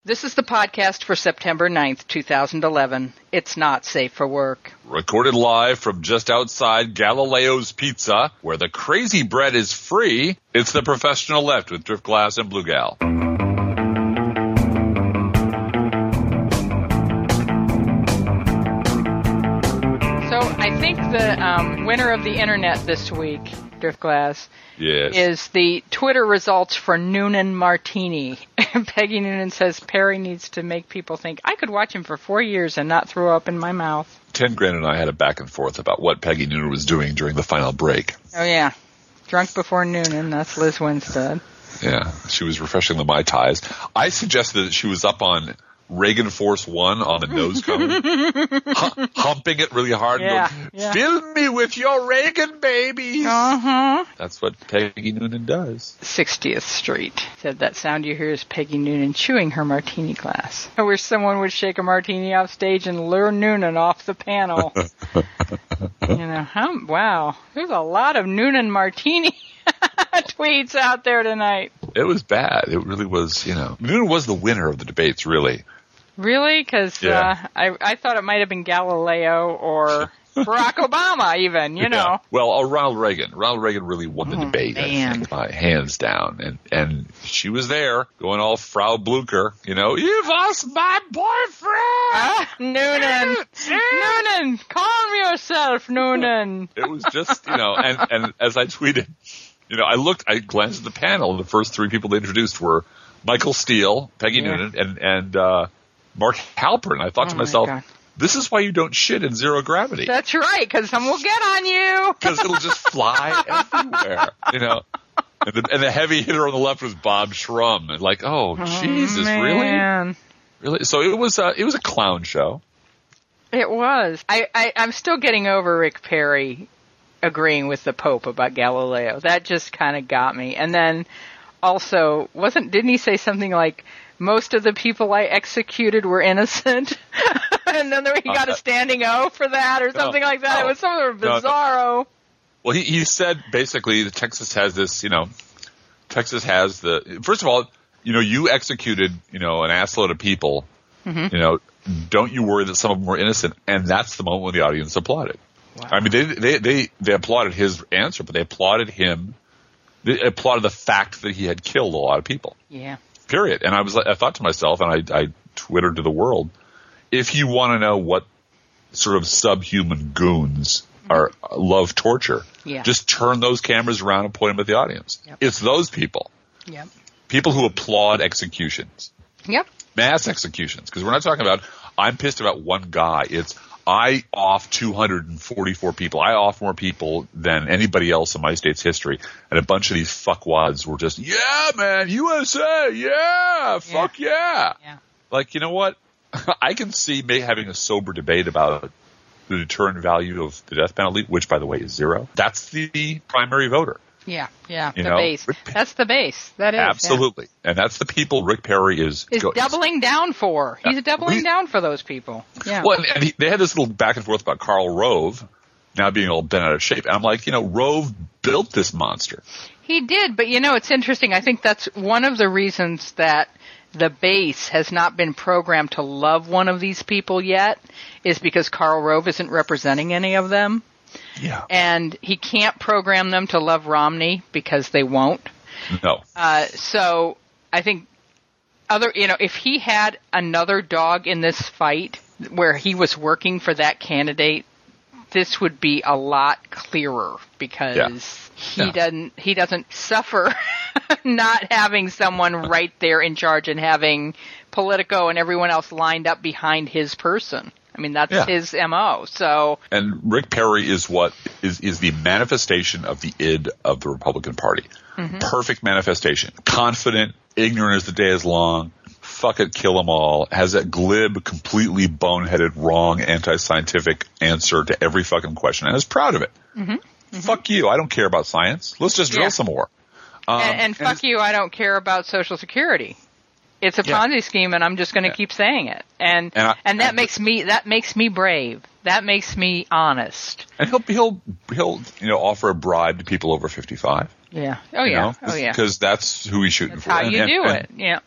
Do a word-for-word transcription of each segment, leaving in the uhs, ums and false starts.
This is the podcast for September ninth, twenty eleven. It's not safe for work. Recorded live from just outside Galileo's Pizza, where the crazy bread is free. It's the Professional Left with Driftglass and Blue Gal. So I think the um, winner of the internet this week, Driftglass, yes. is the Twitter results for Noonan Martini. Peggy Noonan says Perry needs to make people think, I could watch him for four years and not throw up in my mouth. Ten Grand and I had a back and forth about what Peggy Noonan was doing during the final break. Oh, yeah. Drunk before Noonan. That's Liz Winstead. Yeah, she was refreshing the Mai Tais. I suggested that she was up on Reagan Force One on the nose cone, H- humping it really hard. Yeah, and going, yeah. Fill me with your Reagan babies. Uh-huh. That's what Peggy Noonan does. sixtieth Street. Said that sound you hear is Peggy Noonan chewing her martini glass. I wish someone would shake a martini off stage and lure Noonan off the panel. You know, how, wow. There's a lot of Noonan Martini tweets out there tonight. It was bad. It really was, you know. Noonan was the winner of the debates, really. Really? Because Yeah. uh, I, I thought it might have been Galileo or Barack Obama even, you know. Yeah. Well, uh, Ronald Reagan. Ronald Reagan really won the Oh, debate, man. I think, by hands down. And and she was there, going all Frau Blucher, you know, you was my boyfriend! Ah, Noonan. Noonan, calm yourself, Noonan. It was just, you know, and, and as I tweeted, you know, I looked, I glanced at the panel, and the first three people they introduced were Michael Steele, Peggy Yeah. Noonan, and, and uh, Mark Halperin. I thought Oh, to my myself, God. this is why you don't shit in zero gravity. That's right, because someone will get on you. Because it'll just fly everywhere, you know. And the, and the heavy hitter on the left was Bob Shrum. And like, oh, Jesus, really? Man. Really? So it was, uh, it was a clown show. It was. I, I, I'm still getting over Rick Perry agreeing with the Pope about Galileo. That just kind of got me. And then also, wasn't, didn't he say something like, most of the people I executed were innocent? And then he got a standing O for that or something No, like that. no. It was some sort of No, no. bizarro. Well, he, he said basically that Texas has this, you know, Texas has the, first of all, you know, you executed, you know, an assload of people, Mm-hmm. you know, don't you worry that some of them were innocent? And that's the moment when the audience applauded. Wow. I mean, they, they, they, they applauded his answer, but they applauded him, they applauded the fact that he had killed a lot of people. Yeah. Period. And I was, I thought to myself, and I, I twittered to the world, if you want to know what sort of subhuman goons are love torture, Yeah. just turn those cameras around and point them at the audience. Yep. It's those people, Yep. people who applaud executions, Yep. mass executions. Because we're not talking about I'm pissed about one guy. It's I off two hundred forty-four people. I off more people than anybody else in my state's history. And a bunch of these fuckwads were just, yeah, man, U S A, yeah, fuck yeah. Yeah. Like, you know what? I can see me having a sober debate about the deterrent value of the death penalty, which, by the way, is zero. That's the primary voter. Yeah. Yeah. You the know, base. Rick- That's the base. That is. yeah. Absolutely. And that's the people Rick Perry is Is go- doubling down for. He's Yeah. doubling We- down for those people. Yeah. Well, and, and he, they had this little back and forth about Karl Rove now being all bent out of shape. And I'm like, you know, Rove built this monster. He did, but you know, it's interesting. I think that's one of the reasons that the base has not been programmed to love one of these people yet, is because Karl Rove isn't representing any of them. Yeah. And he can't program them to love Romney because they won't. No. Uh, so I think other, you know, if he had another dog in this fight where he was working for that candidate, this would be a lot clearer because Yeah. he Yeah. doesn't, he doesn't suffer not having someone right there in charge and having Politico and everyone else lined up behind his person. I mean, that's Yeah. his M O. So And Rick Perry is what is, is the manifestation of the id of the Republican Party. Mm-hmm. Perfect manifestation. Confident, ignorant as the day is long, fuck it, kill them all, has that glib, completely boneheaded, wrong, anti-scientific answer to every fucking question, and is proud of it. Mm-hmm. Mm-hmm. Fuck you, I don't care about science. Let's just drill Yeah. some more. Um, and, and fuck you, I don't care about Social Security. It's a Yeah. Ponzi scheme, and I'm just going to Yeah. keep saying it. And And and, I- that I- makes me that makes me brave. That makes me honest. And he'll he'll he'll you know offer a bribe to people over fifty-five. Yeah. Oh you yeah. know, Oh yeah. Because that's who he's shooting That's for. how And- you and- do and- it. Yeah.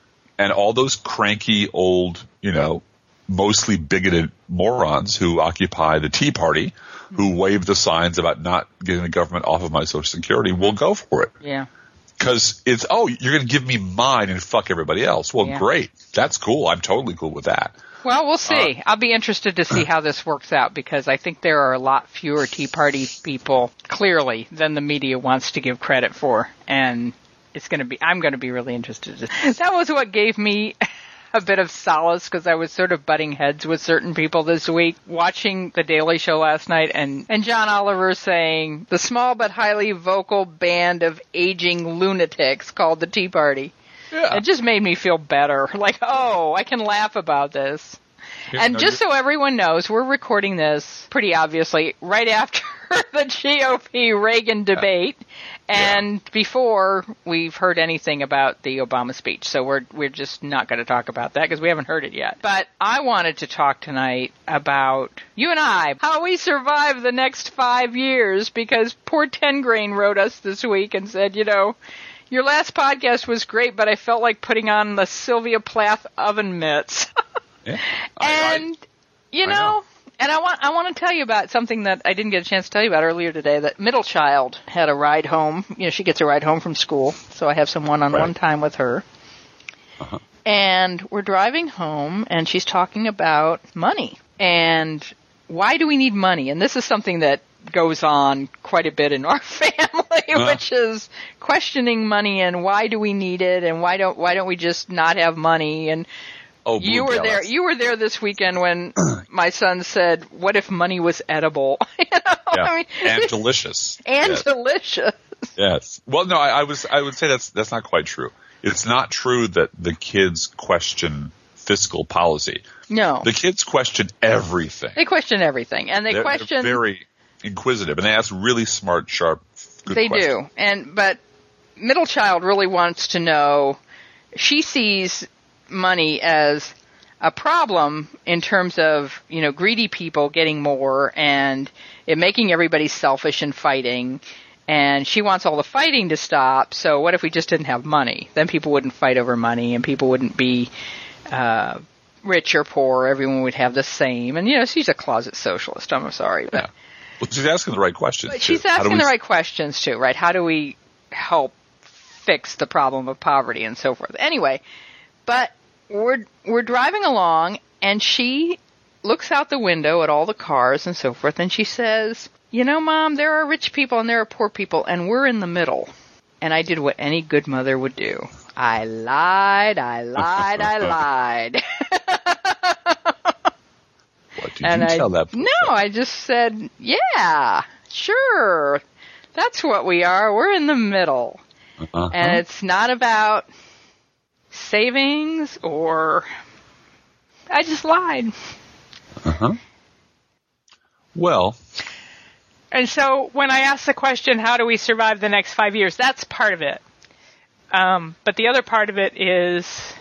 and all those cranky old, you know, mostly bigoted morons who occupy the Tea Party, who wave the signs about not getting the government off of my Social Security, will go for it. Yeah. Because it's, oh, you're going to give me mine and fuck everybody else. Well, yeah. great. That's cool. I'm totally cool with that. Well, we'll see. Uh, I'll be interested to see how this works out, because I think there are a lot fewer Tea Party people, clearly, than the media wants to give credit for. And it's going to be, I'm going to be really interested. That was what gave me a bit of solace, because I was sort of butting heads with certain people this week, watching The Daily Show last night, and, and John Oliver saying, the small but highly vocal band of aging lunatics called the Tea Party. Yeah. It just made me feel better. Like, oh, I can laugh about this. Yeah, and no, just so everyone knows, we're recording this, pretty obviously, right after the G O P Reagan debate, yeah. and yeah. before we've heard anything about the Obama speech. So we're we're just not going to talk about that because we haven't heard it yet. But I wanted to talk tonight about you and I, how we survive the next five years, because poor Ten Grain wrote us this week and said, you know, your last podcast was great, but I felt like putting on the Sylvia Plath oven mitts. yeah. I, and, I, you know... I know. And I want I want to tell you about something that I didn't get a chance to tell you about earlier today, that middle child had a ride home. You know, she gets a ride home from school, so I have some one-on-one right. time with her. Uh-huh. And we're driving home, and she's talking about money. And why do we need money? And this is something that goes on quite a bit in our family, uh-huh. which is questioning money and why do we need it, and why don't why don't we just not have money, and Oh, you were there. You were there this weekend when my son said, "What if money was edible?" you know? Yeah. I mean, and delicious. And yes. delicious. Yes. Well, no, I, I was. I would say that's that's not quite true. It's not true that the kids question fiscal policy. No. The kids question everything. They question everything, and they they're, question. They're very inquisitive, and they ask really smart, sharp, good They questions. do, and but middle child really wants to know. She sees money as a problem in terms of, you know, greedy people getting more and it making everybody selfish and fighting. And she wants all the fighting to stop. So what if we just didn't have money? Then people wouldn't fight over money and people wouldn't be uh, rich or poor. Everyone would have the same. And, you know, she's a closet socialist. I'm sorry. But, yeah. Well, she's asking the right questions. But she's asking we... the right questions, too, right? How do we help fix the problem of poverty and so forth? Anyway, but we're we're driving along, and she looks out the window at all the cars and so forth, and she says, you know, Mom, there are rich people and there are poor people, and we're in the middle. And I did what any good mother would do. I lied, I lied, I lied. What did and you I, tell that? No, I just said, yeah, sure. That's what we are. We're in the middle. Uh-huh. And it's not about savings or... I just lied. Uh-huh. Well... And so when I ask the question, how do we survive the next five years, that's part of it. Um, but the other part of it is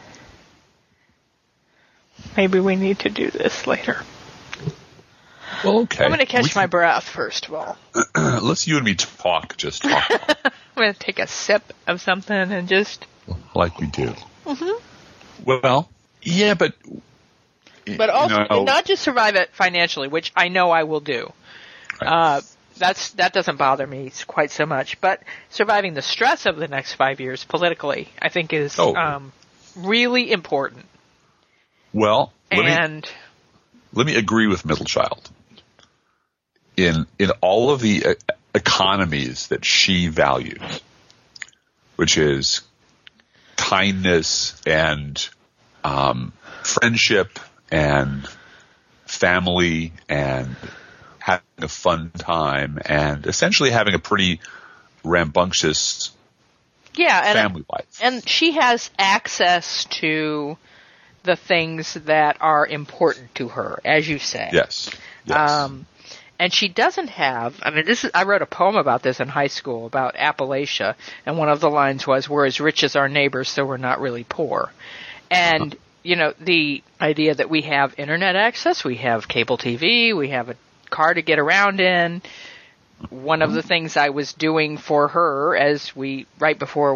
maybe we need to do this later. Well, okay. I'm going to catch we my can... breath, first of all. Let's you and me talk, just talk. I'm going to take a sip of something and just... Like we do. Mm-hmm. Well, yeah, but... But also, you know, not just survive it financially, which I know I will do. Right. Uh, that's that doesn't bother me quite so much. But surviving the stress of the next five years politically, I think, is oh. um, really important. Well, let and me, let me agree with middle child. In in all of the uh, economies that she values, which is kindness and um, friendship and family and having a fun time and essentially having a pretty rambunctious yeah, and, family life. And she has access to the things that are important to her, as you say. Yes. yes. Um, and she doesn't have, I mean, this is, I wrote a poem about this in high school, about Appalachia, and one of the lines was, we're as rich as our neighbors, so we're not really poor. And, uh-huh. you know, the idea that we have internet access, we have cable T V, we have a car to get around in. One of the things I was doing for her as we, right before we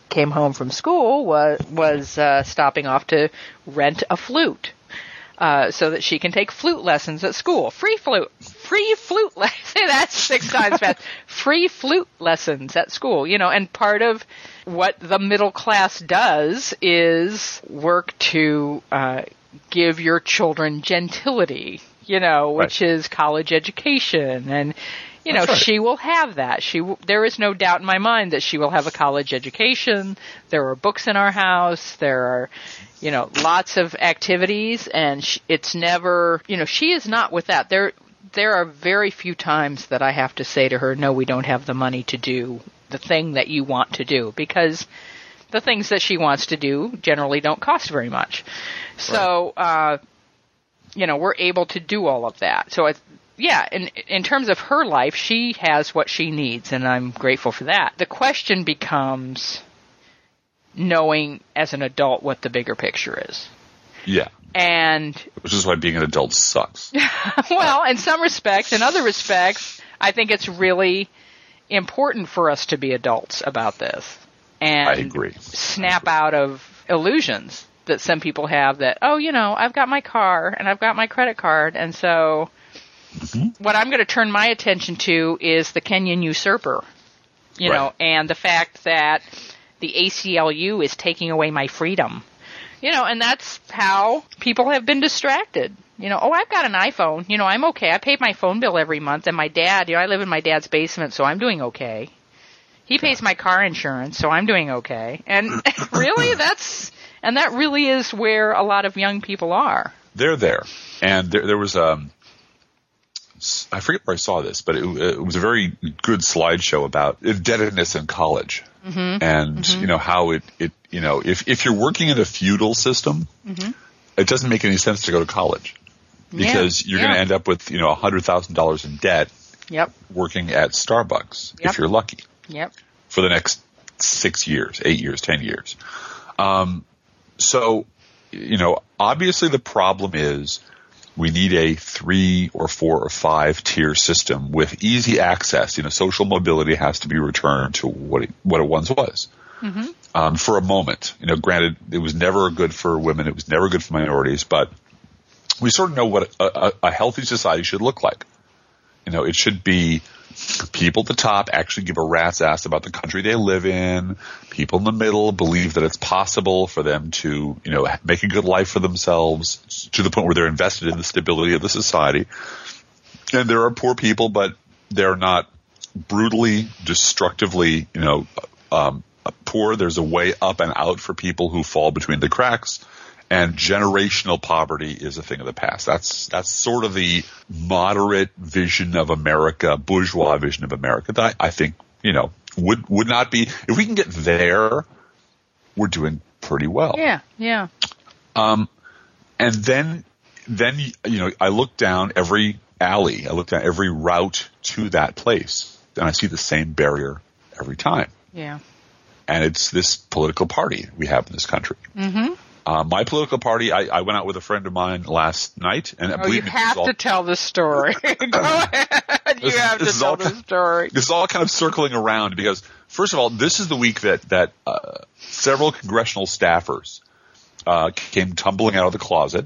came home from school was, was uh, stopping off to rent a flute. Uh, so that she can take flute lessons at school. Free flute. Free flute lessons. Say that six times fast. Free flute lessons at school. You know, and part of what the middle class does is work to uh, give your children gentility, you know, which right. is college education. And, you know, right. she will have that. She w- There is no doubt in my mind that she will have a college education. There are books in our house. There are... You know, lots of activities, and sh- it's never, you know, she is not with that. There, there are very few times that I have to say to her, no, we don't have the money to do the thing that you want to do, because the things that she wants to do generally don't cost very much. So, right. uh, you know, we're able to do all of that. So, it's, yeah, in, in terms of her life, she has what she needs, and I'm grateful for that. The question becomes... knowing as an adult what the bigger picture is. Yeah. And which is why being an adult sucks. Well, in some respects, in other respects, I think it's really important for us to be adults about this. And I agree. Snap I agree. out of illusions that some people have that, oh, you know, I've got my car and I've got my credit card, and so mm-hmm. what I'm going to turn my attention to is the Kenyan usurper, you right. know, and the fact that the A C L U is taking away my freedom. You know, and that's how people have been distracted. You know, oh, I've got an iPhone. You know, I'm okay. I pay my phone bill every month. And my dad, you know, I live in my dad's basement, so I'm doing okay. He pays my car insurance, so I'm doing okay. And really, that's, and that really is where a lot of young people are. They're there. And there, there was, um, I forget where I saw this, but it, it was a very good slideshow about indebtedness in college. Mm-hmm. And, mm-hmm. you know, how it, it, you know, if, if you're working in a feudal system, mm-hmm. it doesn't make any sense to go to college because yeah. you're yeah. going to end up with, you know, one hundred thousand dollars in debt yep. working at Starbucks yep. if you're lucky yep. for the next six years, eight years, ten years. Um, so, you know, obviously the problem is we need a three or four or five tier system with easy access. You know, social mobility has to be returned to what it, what it once was. Mm-hmm. Um, for a moment. You know, granted, it was never good for women. It was never good for minorities, but we sort of know what a, a, a healthy society should look like. You know, it should be people at the top actually give a rat's ass about the country they live in. People in the middle believe that it's possible for them to, you know, make a good life for themselves to the point where they're invested in the stability of the society. And there are poor people, but they're not brutally, destructively, you know, um, poor. There's a way up and out for people who fall between the cracks. And generational poverty is a thing of the past. That's that's sort of the moderate vision of America, bourgeois vision of America that I, I think, you know, would would not be. If we can get there, we're doing pretty well. Yeah, yeah. Um, and then then you know, I look down every alley, I look down every route to that place, and I see the same barrier every time. Yeah. And it's this political party we have in this country. Mm-hmm. Uh, my political party, I, I went out with a friend of mine last night. And oh, believe you me, have all, to tell the story. Go ahead. You this, have this to tell the kind, story. This is all kind of circling around because, first of all, this is the week that, that uh, several congressional staffers uh, came tumbling out of the closet.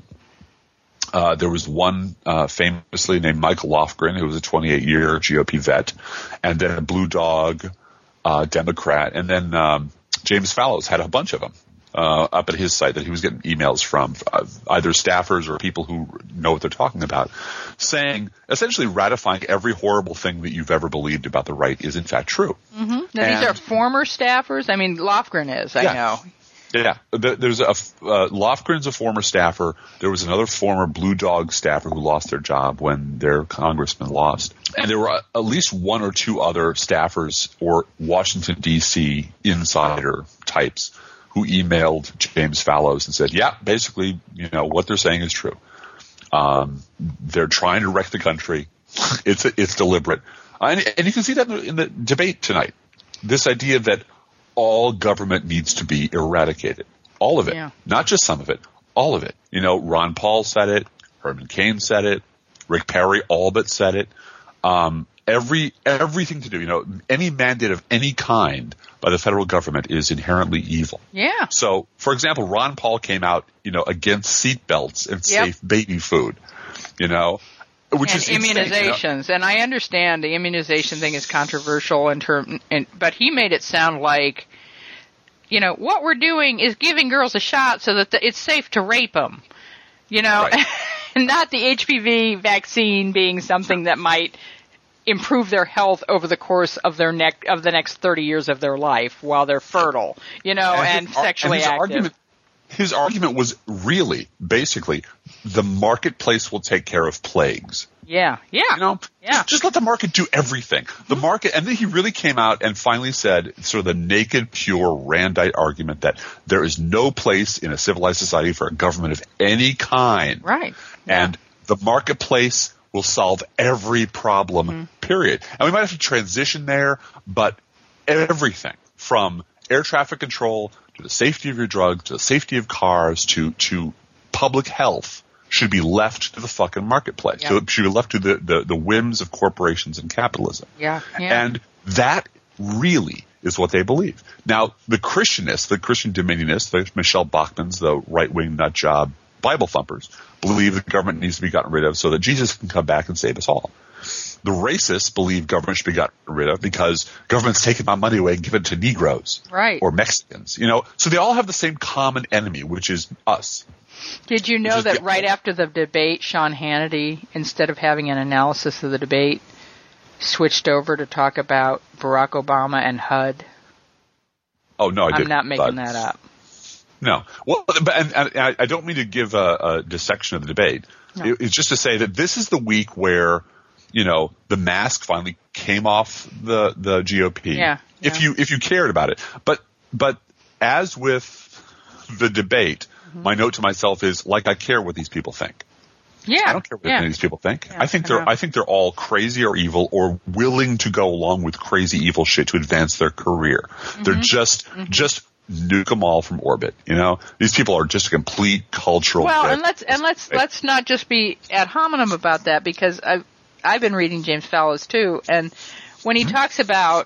Uh, there was one uh, famously named Michael Lofgren, who was a twenty-eight year G O P vet, and then a Blue Dog uh, Democrat, and then um, James Fallows had a bunch of them. Uh, up at his site that he was getting emails from uh, either staffers or people who know what they're talking about, saying, essentially ratifying every horrible thing that you've ever believed about the right is in fact true. Mm-hmm. Now, and, these are former staffers? I mean, Lofgren is, I yeah. know. Yeah. There's a, uh, Lofgren's a former staffer. There was another former Blue Dog staffer who lost their job when their congressman lost. And there were at least one or two other staffers or Washington, D C insider types who emailed James Fallows and said, yeah, basically, you know, what they're saying is true. Um, they're trying to wreck the country. It's it's deliberate. And, and you can see that in the, in the debate tonight. This idea that all government needs to be eradicated. All of it. Yeah. Not just some of it. All of it. You know, Ron Paul said it. Herman Cain said it. Rick Perry all but said it. Um, every everything to do, you know, any mandate of any kind by the federal government is inherently evil. Yeah. So, for example, Ron Paul came out, you know, against seatbelts and Yep. safe baby food, you know, which and is insane, immunizations. you know? And I understand the immunization thing is controversial in term, in, but he made it sound like, you know, what we're doing is giving girls a shot so that the, it's safe to rape them, you know, Right. not the H P V vaccine being something that might improve their health over the course of their neck of the next thirty years of their life while they're fertile, you know, and, his ar- sexually and his active. Argument, his argument was really, basically, the marketplace will take care of plagues. Yeah, yeah. You know, Yeah. just, just let the market do everything. The market, and then he really came out and finally said sort of the naked, pure Randite argument that there is no place in a civilized society for a government of any kind. Right. Yeah. And the marketplace will solve every problem, Mm-hmm. period. And we might have to transition there, but everything from air traffic control to the safety of your drugs to the safety of cars to, to public health should be left to the fucking marketplace. Yeah. So it should be left to the, the, the whims of corporations and capitalism. Yeah, yeah. And that really is what they believe. Now, the Christianists, the Christian Dominionists, the Michelle Bachmans, the right-wing nut job Bible thumpers, believe the government needs to be gotten rid of so that Jesus can come back and save us all. The racists believe government should be gotten rid of because government's taking my money away and giving it to Negroes. Right. Or Mexicans. You know, so they all have the same common enemy, which is us. Did you know is that the- right after the debate, Sean Hannity, instead of having an analysis of the debate, switched over to talk about Barack Obama and H U D? Oh, no, I I'm didn't. not making but- that up. No. Well, but, and, and I I don't mean to give a, a dissection of the debate. No. It, it's just to say that this is the week where, you know, the mask finally came off the, the G O P. Yeah, If yeah. you if you cared about it. But but as with the debate, Mm-hmm. my note to myself is like I care what these people think. Yeah. I don't care what yeah. any of these people think. Yeah, I think I they're know. I think they're all crazy or evil or willing to go along with crazy evil shit to advance their career. Mm-hmm. They're just just nuke them all from orbit. You know, these people are just a complete cultural. Well, wreck. and let's and let's let's not just be ad hominem about that because I've I've been reading James Fallows too, and when he talks about,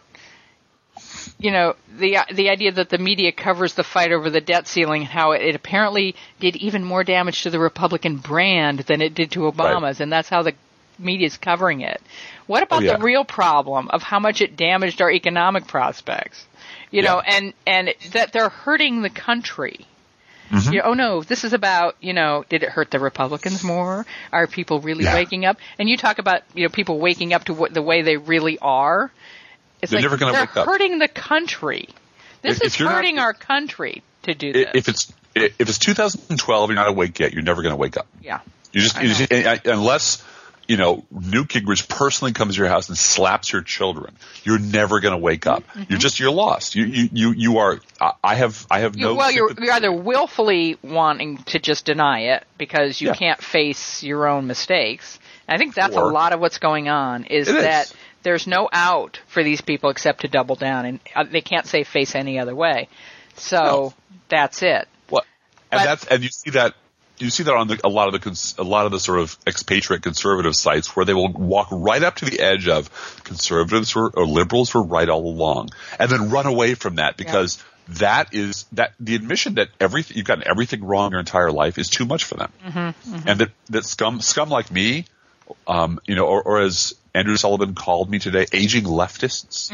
you know, the the idea that the media covers the fight over the debt ceiling and how it, it apparently did even more damage to the Republican brand than it did to Obama's, Right. and that's how the media's covering it. What about Oh, yeah. the real problem of how much it damaged our economic prospects? You know, Yeah. and and that they're hurting the country. Mm-hmm. You know, oh no, this is about, you know, did it hurt the Republicans more? Are people really Yeah. waking up? And you talk about, you know, people waking up to what the way they really are. It's They're like never gonna they're wake up. hurting the country. This If- is if you're not- hurting our country to do this. I- if it's if it's two thousand twelve, you're not awake yet. You're never going to wake up. yeah. You just, I you know. just and- and- unless you know Newt Gingrich personally comes to your house and slaps your children, you're never going to wake up. Mm-hmm. You're just you're lost. You you you, you are. I- I have I have You, no. well, you're, sympathy. you're either willfully wanting to just deny it because you Yeah. can't face your own mistakes. And I think that's a Or- lot of what's going on is It is. that there's no out for these people except to double down, and uh, they can't say face any other way. So No. that's it. What? And But- that's and you see that you see that on the, a lot of the cons, a lot of the sort of expatriate conservative sites where they will walk right up to the edge of conservatives were, or liberals were right all along, and then run away from that because that is that the admission that everything you've gotten everything wrong your entire life is too much for them, mm-hmm, and that that scum scum like me, um, you know, or, or as Andrew Sullivan called me today, aging leftists,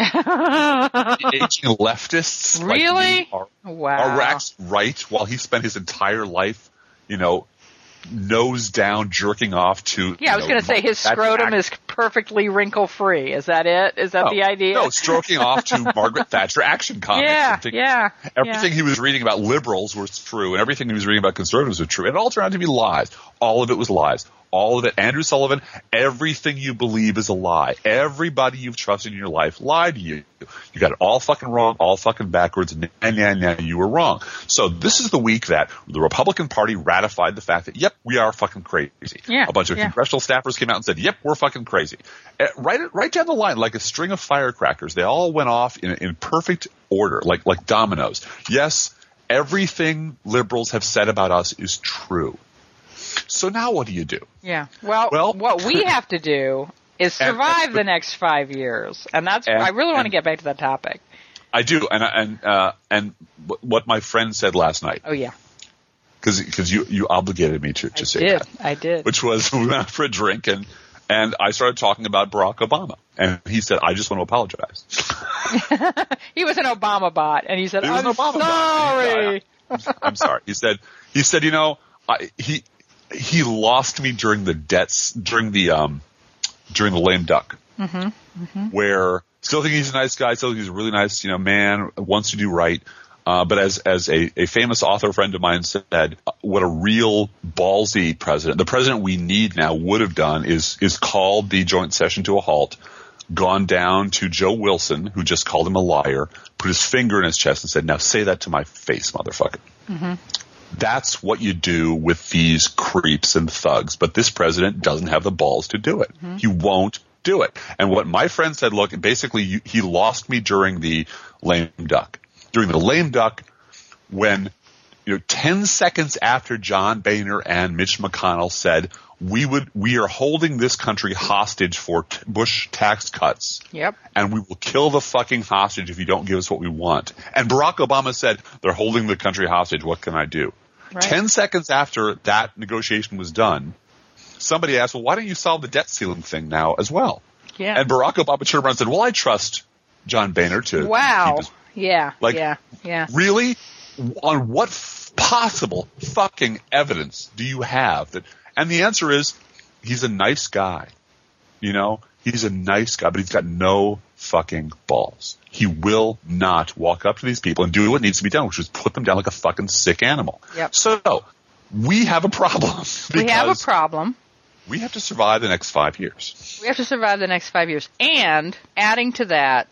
aging leftists, like Really? me are, Wow. are Rax right while he spent his entire life, you know, nose down, jerking off to. Yeah, I was you know, going to say his that scrotum act- is perfectly wrinkle free. Is that it? Is that no, the idea? No, stroking off to Margaret Thatcher action comics. Yeah, and thinking yeah, Everything yeah. he was reading about liberals was true, and everything he was reading about conservatives was true. It all turned out to be lies. All of it was lies. All of it. Andrew Sullivan, everything you believe is a lie. Everybody you've trusted in your life lied to you. You got it all fucking wrong, all fucking backwards, and and, and, and you were wrong. So this is the week that the Republican Party ratified the fact that, yep, we are fucking crazy. Yeah, A bunch of yeah. congressional staffers came out and said, yep, we're fucking crazy. Uh, Right, right down the line, like a string of firecrackers. They all went off in, in perfect order, like, like dominoes. Yes, everything liberals have said about us is true. So now what do you do? Yeah. Well, Well- what we have to do is survive and, the next five years. And that's, and, I really want to and, get back to that topic. I do. And, and, uh, and what my friend said last night. Oh, yeah. Because you, you obligated me to, to I say did. that. I did. Which was, we went out for a drink, and, and I started talking about Barack Obama. And he said, I just want to apologize. He was an Obama bot, and he said, He was I'm an Obama sorry. bot. I'm, I'm sorry. He said, he said, you know, I, he he lost me during the debts, during the, um, during the lame duck. Mm-hmm. Mm-hmm. Where, still think he's a nice guy, still think he's a really nice, you know, man, wants to do right. Uh, but as, as a, a famous author friend of mine said, what a real ballsy president, the president we need now would have done is, is called the joint session to a halt, gone down to Joe Wilson, who just called him a liar, put his finger in his chest and said, now say that to my face, motherfucker. Mm-hmm. That's what you do with these creeps and thugs. But this president doesn't have the balls to do it. Mm-hmm. He won't do it. And what my friend said, look, basically you, he lost me during the lame duck. During the lame duck, when, you know, ten seconds after John Boehner and Mitch McConnell said, we would, we are holding this country hostage for t- Bush tax cuts. Yep. And we will kill the fucking hostage if you don't give us what we want. And Barack Obama said, they're holding the country hostage. What can I do? Right. Ten seconds after that negotiation was done, somebody asked, well, why don't you solve the debt ceiling thing now as well? Yeah. And Barack Obama turned around and said, well, I trust John Boehner to wow. keep his Yeah, Like, yeah, yeah. Really? On what f- possible fucking evidence do you have that? And the answer is, he's a nice guy. You know, he's a nice guy, but he's got no fucking balls. He will not walk up to these people and do what needs to be done, which is put them down like a fucking sick animal. Yep. So we have a problem. We have a problem. We have to survive the next five years. We have to survive the next five years. And adding to that,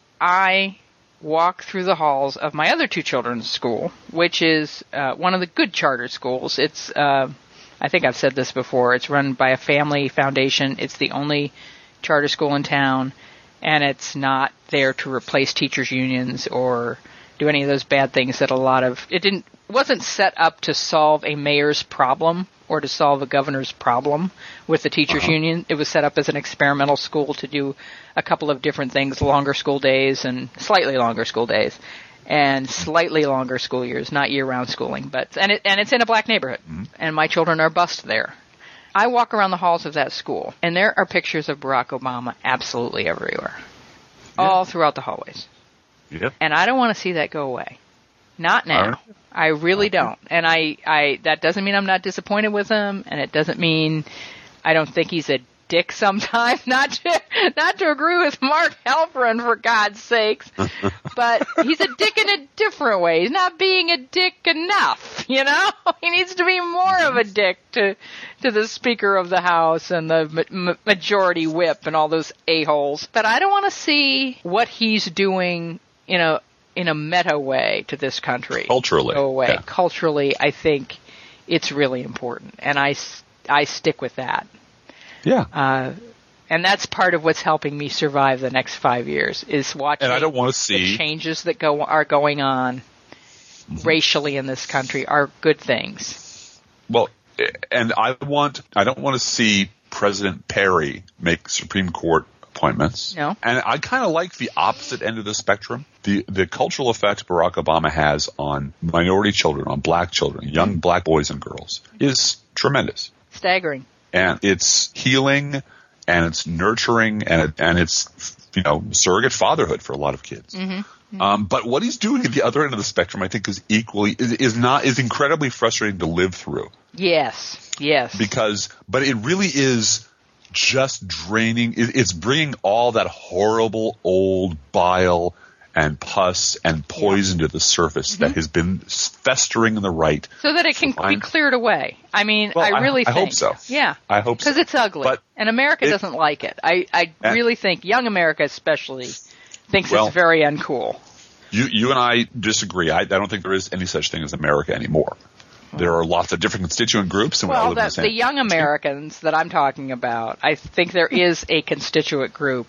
I walk through the halls of my other two children's school, which is uh, one of the good charter schools. It's, uh, I think I've said this before, it's run by a family foundation. It's the only charter school in town, and it's not there to replace teachers' unions or do any of those bad things that a lot of, it didn't, wasn't set up to solve a mayor's problem or to solve a governor's problem with the teachers' uh-huh. union. It was set up as an experimental school to do a couple of different things, longer school days and slightly longer school days and slightly longer school years, not year-round schooling. But and it, and it's in a black neighborhood, mm-hmm. and my children are bused there. I walk around the halls of that school, and there are pictures of Barack Obama absolutely everywhere, yeah. all throughout the hallways. Yep. And I don't want to see that go away. Not now. Right. I really don't. And I, I, that doesn't mean I'm not disappointed with him, and it doesn't mean I don't think he's a dick sometimes. Not to, not to agree with Mark Halperin, for God's sakes. But he's a dick in a different way. He's not being a dick enough, you know? He needs to be more of a dick to, to the Speaker of the House and the ma- majority whip and all those a-holes. But I don't want to see what he's doing in a, in a meta way to this country. Culturally. Go away. Yeah. Culturally, I think it's really important. And I, I stick with that. Yeah. Uh, and that's part of what's helping me survive the next five years is watching and I don't want to see the changes that go are going on mm-hmm. racially in this country are good things. Well, and I want I don't want to see President Perry make Supreme Court appointments. No. And I kind of like the opposite end of the spectrum. The the cultural effect Barack Obama has on minority children, on black children, young black boys and girls is tremendous. Staggering. And it's healing, and it's nurturing, and it, and it's, you know, surrogate fatherhood for a lot of kids. Mm-hmm. Mm-hmm. Um, but what he's doing at the other end of the spectrum, I think, is equally is, is not is incredibly frustrating to live through. Yes, yes. Because, but it really is just draining. It, it's bringing all that horrible old bile and pus and poison yeah. to the surface mm-hmm. that has been festering in the right. So that it can be cleared away. I mean, well, I really I, I think. hope so. Yeah. I hope so. Because it's ugly. But and America it, doesn't like it. I, I and, really think young America especially thinks well, it's very uncool. You, you and I disagree. I, I don't think there is any such thing as America anymore. There are lots of different constituent groups. And well, we all live the, in the, same the young Americans that I'm talking about, I think there is a constituent group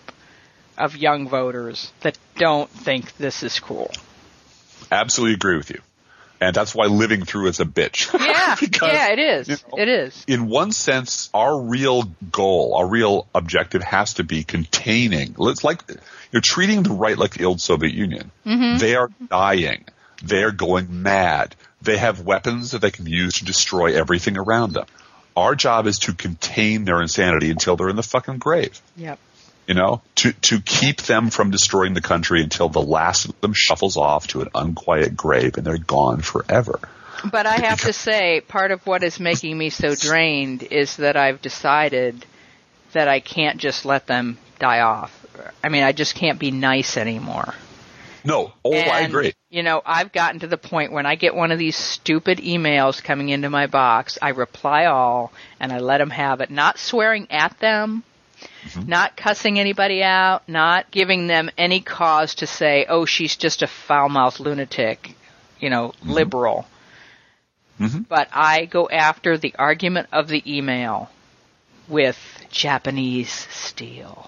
of young voters that don't think this is cool. Absolutely agree with you. And that's why living through is a bitch. Yeah, because, yeah, it is. You know, it is. In one sense, our real goal, our real objective has to be containing. It's like you're treating the right like the old Soviet Union. Mm-hmm. They are dying. They are going mad. They have weapons that they can use to destroy everything around them. Our job is to contain their insanity until they're in the fucking grave. Yep. You know, to, to keep them from destroying the country until the last of them shuffles off to an unquiet grave and they're gone forever. But I have to say, part of what is making me so drained is that I've decided that I can't just let them die off. I mean, I just can't be nice anymore. No. Oh, and, I agree. You know, I've gotten to the point when I get one of these stupid emails coming into my box, I reply all, and I let them have it. Not swearing at them. Mm-hmm. Not cussing anybody out, not giving them any cause to say, oh, she's just a foul-mouthed lunatic, you know, mm-hmm. liberal. Mm-hmm. But I go after the argument of the email with Japanese steel.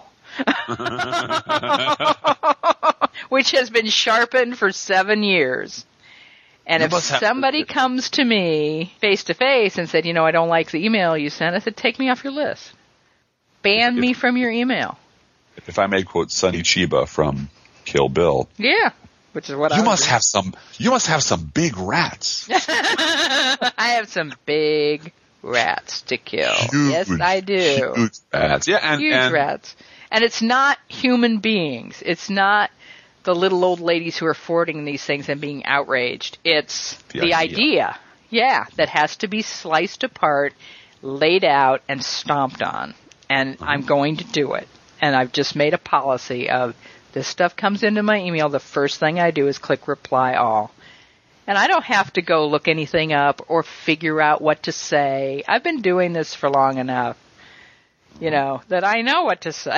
Which has been sharpened for seven years. And you if somebody have- comes to me face-to-face and said, you know, I don't like the email you sent, I said, take me off your list. Ban if, me from your email. If I may quote Sonny Chiba from Kill Bill. Yeah, which is what you I must doing. have some. You must have some big rats. I have some big rats to kill. Huge, yes, I do. Huge rats. Yeah, and, huge and, rats. And it's not human beings. It's not the little old ladies who are forwarding these things and being outraged. It's the, the idea. idea, yeah, that has to be sliced apart, laid out, and stomped on. And I'm going to do it. And I've just made a policy of this stuff comes into my email, the first thing I do is click reply all. And I don't have to go look anything up or figure out what to say. I've been doing this for long enough, you know, that I know what to say.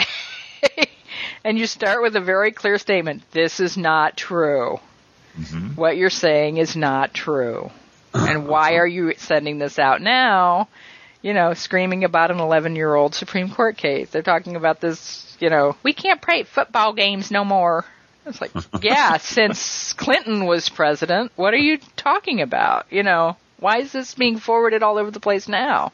And you start with a very clear statement. This is not true. Mm-hmm. What you're saying is not true. And why are you sending this out now? You know, screaming about an eleven-year-old Supreme Court case. They're talking about this, you know, we can't play football games no more. It's like, yeah, since Clinton was president, what are you talking about? You know, why is this being forwarded all over the place now?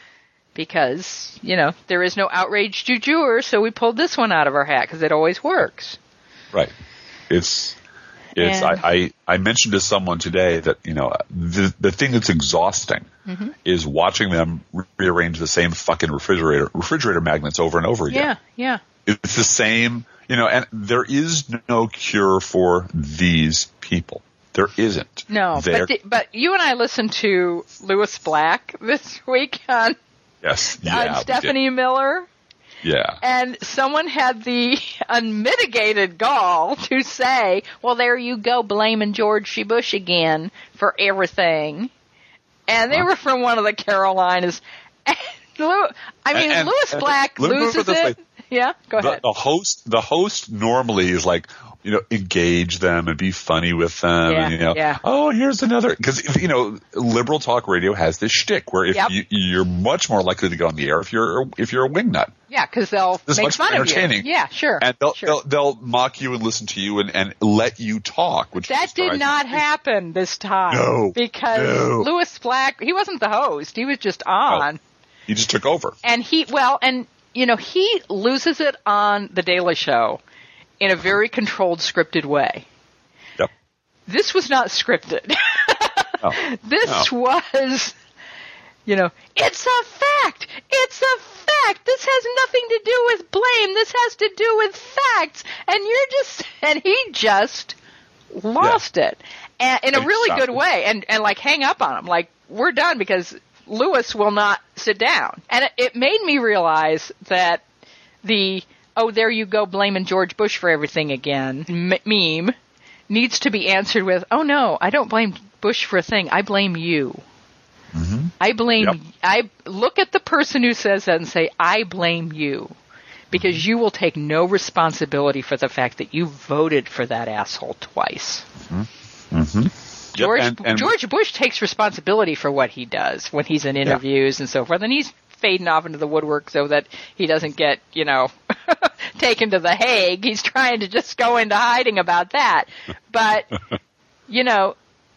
Because, you know, there is no outraged du jour, so we pulled this one out of our hat because it always works. Right. It's... It's, I, I, I mentioned to someone today that, you know, the, the thing that's exhausting mm-hmm. is watching them re- rearrange the same fucking refrigerator, refrigerator magnets over and over again. Yeah, yeah. It's the same, you know, and there is no cure for these people. There isn't. No, but, the, but you and I listened to Lewis Black this week on, yes, yeah, on Stephanie Miller. Yeah. And someone had the unmitigated gall to say, well, there you go, blaming George W. Bush again for everything. And they huh? were from one of the Carolinas. And Lew- I mean, and, and, Lewis Black and, loses it. Way. Yeah, go the, ahead. The host, the host normally is like, you know, engage them and be funny with them. Yeah, and, you know, yeah. oh, here's another. Because, you know, liberal talk radio has this shtick where if yep. you, you're much more likely to go on the air if you're if you're a wingnut. Yeah, because they'll it's make much fun more entertaining. of you. Yeah, sure. And they'll, sure. they'll they'll mock you and listen to you and, and let you talk. Which that did not happen this time. No. Because no. Lewis Black, he wasn't the host. He was just on. Oh, he just took over. And he, well, and, you know, he loses it on The Daily Show in a very controlled, scripted way. Yep. This was not scripted. Oh, this no. was, you know, it's a fact. It's a fact. This has nothing to do with blame. This has to do with facts. And you're just, and he just lost yeah. it. And in a really good way. And, and like hang up on him. Like, we're done because Lewis will not sit down. And it, it made me realize that the, oh, there you go, blaming George Bush for everything again, m- meme needs to be answered with, oh, no, I don't blame Bush for a thing. I blame you. Mm-hmm. I blame, yep. I look at the person who says that and say, I blame you. Because mm-hmm. you will take no responsibility for the fact that you voted for that asshole twice. Mm-hmm. Mm-hmm. George, yep, and, and George Bush takes responsibility for what he does when he's in interviews yeah. and so forth. And he's fading off into the woodwork so that he doesn't get, you know, taken to the Hague. He's trying to just go into hiding about that. But, you know,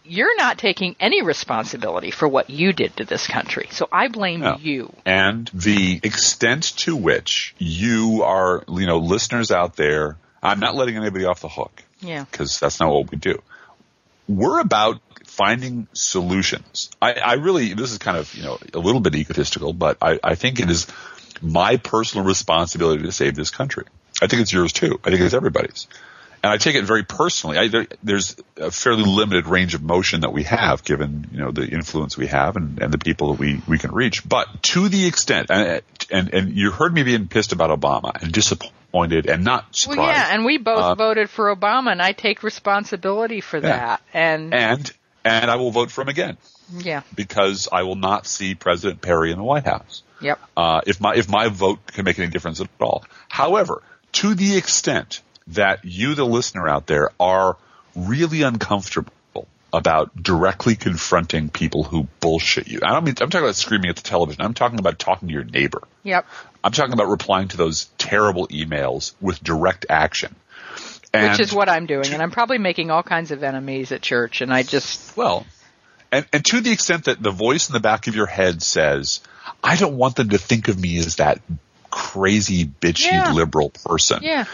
you're not taking any responsibility for what you did to this country. So I blame No. you. And the extent to which you are, you know, listeners out there, I'm not letting anybody off the hook. Yeah. Because that's not what we do. We're about finding solutions. I, I really, this is kind of, you know, a little bit egotistical, but I, I think it is my personal responsibility to save this country. I think it's yours too. I think it's everybody's. And I take it very personally. I, there, there's a fairly limited range of motion that we have, given, you know, the influence we have and, and the people that we, we can reach. But to the extent, and, and and you heard me being pissed about Obama and disappointed and not surprised. Well, yeah, and we both Uh, voted for Obama, and I take responsibility for Yeah. that. And, and and I will vote for him again yeah, because I will not see President Perry in the White House. yep. Uh, if my if my vote can make any difference at all. However, to the extent that you, the listener out there, are really uncomfortable about directly confronting people who bullshit you. I don't mean I'm talking about screaming at the television. I'm talking about talking to your neighbor. Yep. I'm talking about replying to those terrible emails with direct action. And Which is what I'm doing, and I'm probably making all kinds of enemies at church, and I just... Well, and, and to the extent that the voice in the back of your head says, I don't want them to think of me as that crazy, bitchy, Yeah. liberal person. Yeah.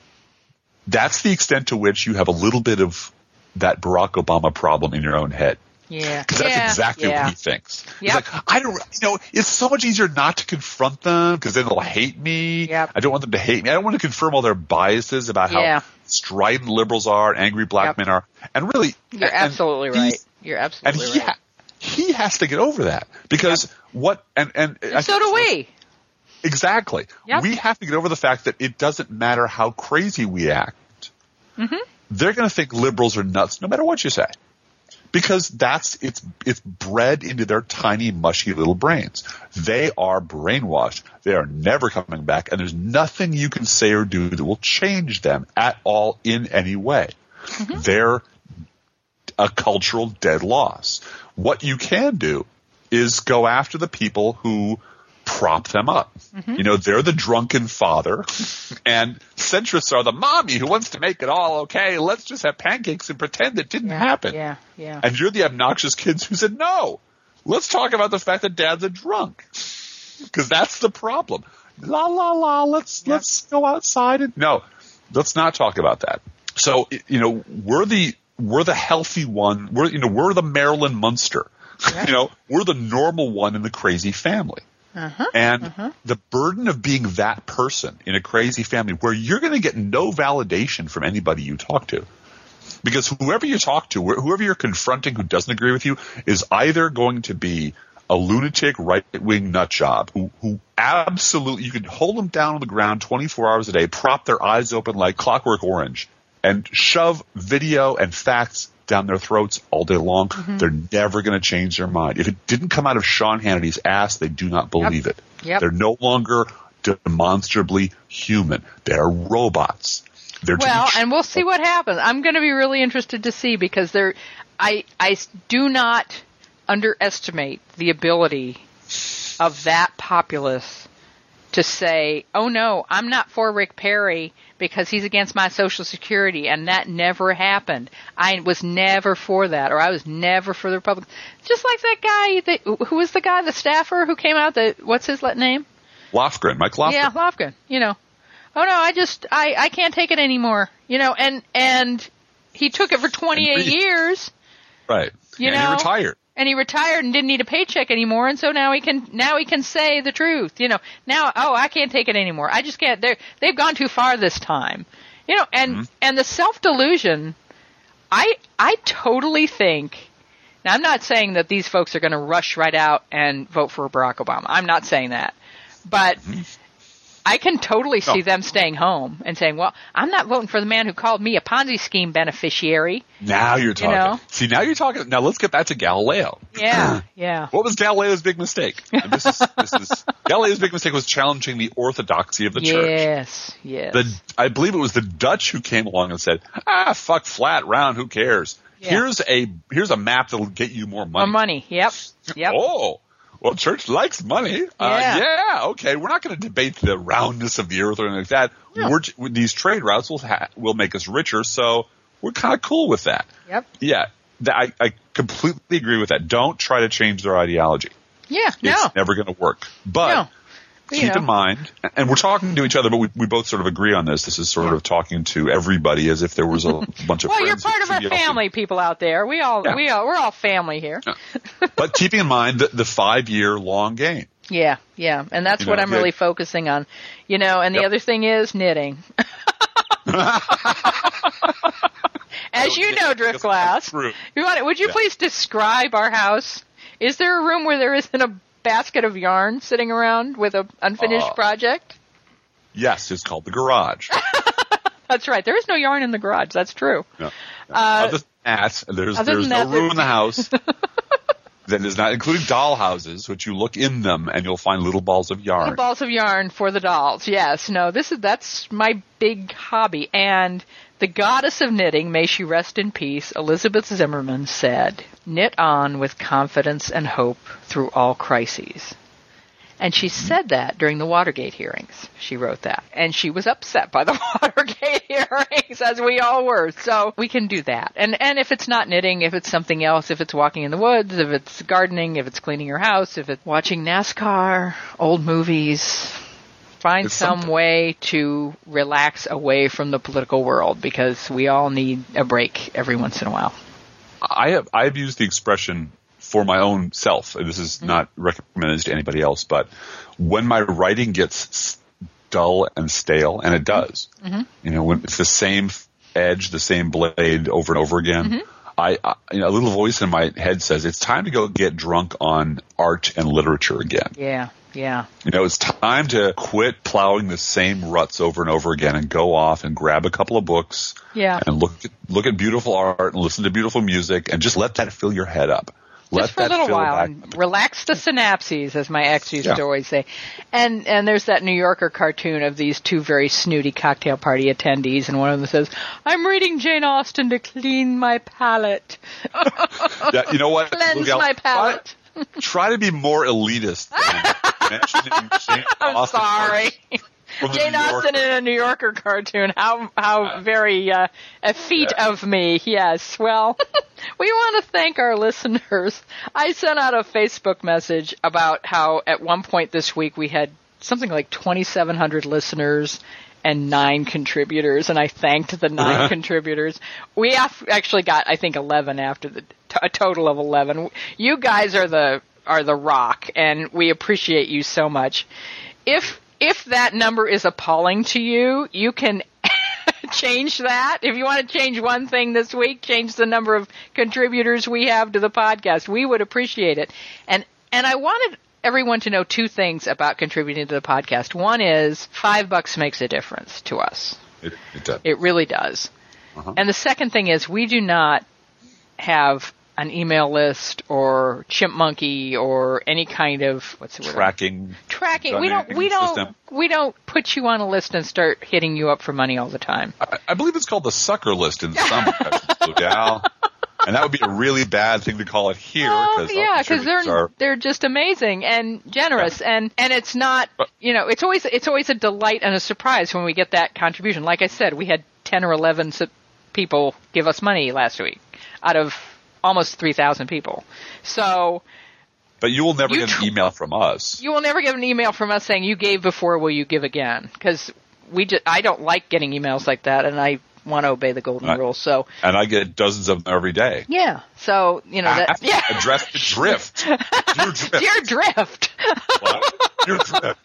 That's the extent to which you have a little bit of that Barack Obama problem in your own head. Yeah. Because that's yeah. exactly yeah. what he thinks. Yep. He's like, I don't, you know, it's so much easier not to confront them because then they'll hate me. Yep. I don't want them to hate me. I don't want to confirm all their biases about how Yeah. strident liberals are and angry black Yep. men are. And really, You're and absolutely he's- right. You're And absolutely he, right. ha- he has to get over that because what, and, and, I So think- do we. Exactly. Yep. We have to get over the fact that it doesn't matter how crazy we act. Mm-hmm. They're going to think liberals are nuts no matter what you say. Because that's, it's, it's bred into their tiny, mushy little brains. They are brainwashed. They are never coming back, and there's nothing you can say or do that will change them at all in any way. Mm-hmm. They're a cultural dead loss. What you can do is go after the people who prop them up. Mm-hmm. You know, they're the drunken father, and centrists are the mommy who wants to make it all okay. Let's just have pancakes and pretend it didn't Yeah. happen. Yeah. Yeah. And you're the obnoxious kids who said, no, let's talk about the fact that dad's a drunk. Because that's the problem. La, la, la, let's, Yeah. let's go outside. And no, let's not talk about that. So, you know, we're the, we're the healthy one. We're, you know, we're the Marilyn Munster. Yeah. You know, we're the normal one in the crazy family. Uh-huh. And uh-huh. the burden of being that person in a crazy family where you're going to get no validation from anybody you talk to. Because whoever you talk to, wh- whoever you're confronting who doesn't agree with you is either going to be a lunatic right-wing nut job who, who absolutely, you can hold them down on the ground twenty-four hours a day, prop their eyes open like Clockwork Orange, and shove video and facts down their throats all day long. Mm-hmm. They're never going to change their mind. If it didn't come out of Sean Hannity's ass, they do not believe Yep. it. Yep. They're no longer demonstrably human. They're robots. They're to be Well, tr- and we'll see what happens. I'm going to be really interested to see because there, I, I do not underestimate the ability of that populace to say, oh no, I'm not for Rick Perry because he's against my Social Security, and that never happened. I was never for that, or I was never for the Republicans. Just like that guy, that, who was the guy, the staffer who came out, the, what's his name? Lofgren, Mike Lofgren. Yeah, Lofgren, you know. Oh no, I just, I, I can't take it anymore. You know, and, and he took it for twenty-eight And- years. Right. You and know, he retired. And he retired and didn't need a paycheck anymore, and so now he can now he can say the truth. You know, now oh I can't take it anymore. I just can't. They they've gone too far this time. You know, and Mm-hmm. and the self delusion. I I totally think. Now I'm not saying that these folks are going to rush right out and vote for Barack Obama. I'm not saying that, but. Mm-hmm. I can totally see No. them staying home and saying, well, I'm not voting for the man who called me a Ponzi scheme beneficiary. Now you're talking. know? See, now you're talking. Now let's get back to Galileo. Yeah, yeah. What was Galileo's big mistake? And this is, this is Galileo's big mistake was challenging the orthodoxy of the church. Yes, yes. The, I believe it was the Dutch who came along and said, ah, fuck flat, round, who cares? Yeah. Here's a here's a map that'll get you more money. More money. Yep. Yep. Oh, well, church likes money. Uh, Yeah. yeah, okay. We're not going to debate the roundness of the earth or anything like that. No. We're, these trade routes will ha- will make us richer, so we're kind of cool with that. Yep. Yeah. th- I, I completely agree with that. Don't try to change their ideology. Yeah, no. It's never going to work. But No. You keep know. in mind, and we're talking to each other, but we, we both sort of agree on this. This is sort of talking to everybody as if there was a bunch of Well, friends. you're part of our who- family, people out there. We all, Yeah. we all, we're all family here. But keeping in mind the, the five-year long game. Yeah, yeah. And that's You what know, I'm yeah. really focusing on. You know, and the Yep. other thing is knitting. As you know, Driftglass. True. You want it, would you Yeah. please describe our house? Is there a room where there isn't a basket of yarn sitting around with an unfinished Uh, project? Yes, it's called the garage. That's right. There is no yarn in the garage. That's true. No. Uh, Other than that, there's, other there's than no that, room there- in the house that is not, including doll houses, which you look in them and you'll find little balls of yarn. Little balls of yarn for the dolls. Yes. No, this is that's my big hobby. And the goddess of knitting, may she rest in peace, Elizabeth Zimmerman said, "Knit on with confidence and hope through all crises." And she said that during the Watergate hearings. She wrote that. And she was upset by the Watergate hearings, as we all were. So we can do that. And and if it's not knitting, if it's something else, if it's walking in the woods, if it's gardening, if it's cleaning your house, if it's watching NASCAR, old movies, find It's some something. way to relax away from the political world, because we all need a break every once in a while. I have I've used the expression for my own self, and this is not recommended to anybody else, but when my writing gets dull and stale, and it does, Mm-hmm. you know, when it's the same edge, the same blade over and over again, Mm-hmm. I, I you know, a little voice in my head says it's time to go get drunk on art and literature again. Yeah, yeah. You know, it's time to quit plowing the same ruts over and over again and go off and grab a couple of books Yeah. and look at, look at beautiful art and listen to beautiful music and just let that fill your head up. Let Just for a that little fill while, back- and relax the synapses, as my ex used Yeah. to always say. And and there's that New Yorker cartoon of these two very snooty cocktail party attendees, and one of them says, "I'm reading Jane Austen to clean my palate, Yeah, you know what? cleanse Look out. my palate." Try, try to be more elitist than mentioning Jane I'm Austen sorry. from the Jane New Austen Yorker. in a New Yorker cartoon. How how very uh, a feat Yeah. of me. Yes. Well, we want to thank our listeners. I sent out a Facebook message about how at one point this week we had something like twenty-seven hundred listeners and nine contributors, and I thanked the nine contributors. We have actually got, I think, eleven after the t- a total of eleven. You guys are the are the rock, and we appreciate you so much. If if that number is appalling to you, you can change that. If you want to change one thing this week, change the number of contributors we have to the podcast. We would appreciate it. And and I wanted everyone to know two things about contributing to the podcast. One is five bucks makes a difference to us. It, it does. It really does. Uh-huh. And the second thing is we do not have an email list or Chipmunky or any kind of what's the word? Tracking. Tracking. We don't. We donating don't. system. We don't put you on a list and start hitting you up for money all the time. I, I believe it's called the sucker list in some countries, Blue Gal. And that would be a really bad thing to call it here. Oh, Cause yeah, because they're are, they're just amazing and generous, and and it's not, you know, it's always it's always a delight and a surprise when we get that contribution. Like I said, we had ten or eleven su- people give us money last week out of almost three thousand people. So But you will never You get tr- an email from us. you will never get an email from us saying you gave before, will you give again? Because we just I don't like getting emails like that, and I want to obey the golden Right. rule. So And I get dozens of them every day. yeah, so you know that yeah. Address the drift. Dear drift. Dear Drift. Dear drift.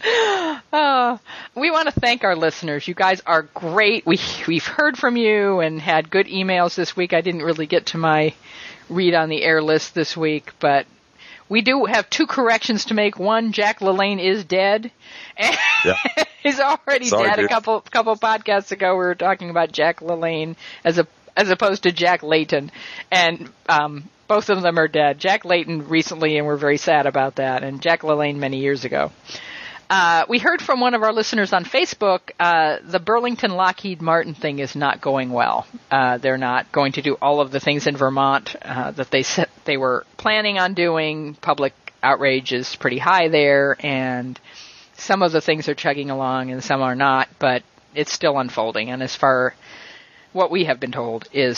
Uh, we want to thank our listeners. You guys are great. We, we've heard from you and had good emails this week. I didn't really get to my read on the air list this week, but we do have two corrections to make. One, Jack LaLanne is dead. And Yeah. he's already Sorry, dead. A dude. couple couple podcasts ago, we were talking about Jack LaLanne as a as opposed to Jack Layton, and um, both of them are dead. Jack Layton recently, and we're very sad about that, and Jack LaLanne many years ago. Uh, we heard from one of our listeners on Facebook, uh, the Burlington Lockheed Martin thing is not going well. Uh, they're not going to do all of the things in Vermont uh, that they said they were planning on doing. Public outrage is pretty high there, and some of the things are chugging along and some are not, but it's still unfolding. And as far what we have been told is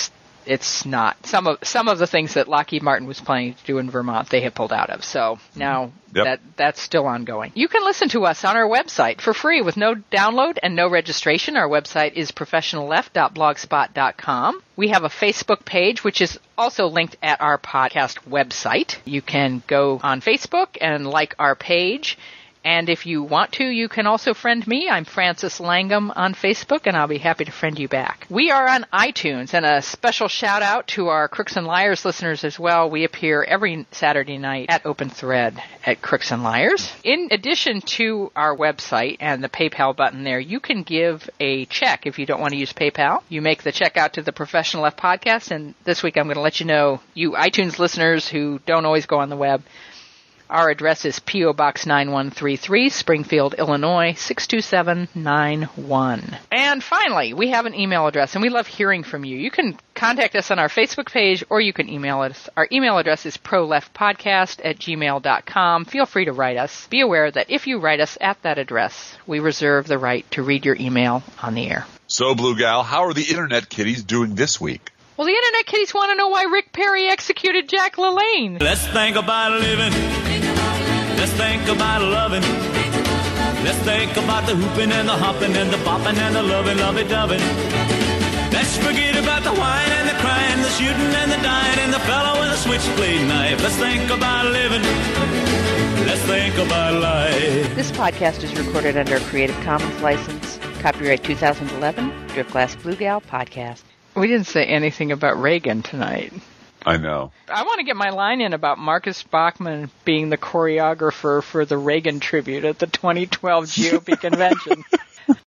it's not. Some of some of the things that Lockheed Martin was planning to do in Vermont, they have pulled out of. So now Yep. that that's still ongoing. You can listen to us on our website for free with no download and no registration. Our website is professional left dot blogspot dot com. We have a Facebook page, which is also linked at our podcast website. You can go on Facebook and like our page. And if you want to, you can also friend me. I'm Frances Langham on Facebook, and I'll be happy to friend you back. We are on iTunes, and a special shout-out to our Crooks and Liars listeners as well. We appear every Saturday night at Open Thread at Crooks and Liars. In addition to our website and the PayPal button there, you can give a check if you don't want to use PayPal. You make the check out to the Professional Left Podcast, and this week I'm going to let you know, you iTunes listeners who don't always go on the web, our address is P O. Box nine one three three, Springfield, Illinois, six two seven nine one. And finally, we have an email address, and we love hearing from you. You can contact us on our Facebook page, or you can email us. Our email address is proleftpodcast at gmail dot com. Feel free to write us. Be aware that if you write us at that address, we reserve the right to read your email on the air. So, Blue Gal, how are the Internet Kitties doing this week? Well, the Internet Kitties want to know why Rick Perry executed Jack LaLanne. Let's think about living. Let's think about loving. Let's think about the hooping and the hopping and the bopping and the loving, lovey-dovey. Let's forget about the whine and the crying, the shooting and the dying, and the fellow with a switchblade knife. Let's think about living. Let's think about life. This podcast is recorded under a Creative Commons license. Copyright two thousand eleven, Driftglass Blue Gal Podcast. We didn't say anything about Reagan tonight. I know. I want to get my line in about Marcus Bachmann being the choreographer for the Reagan tribute at the twenty twelve G O P convention.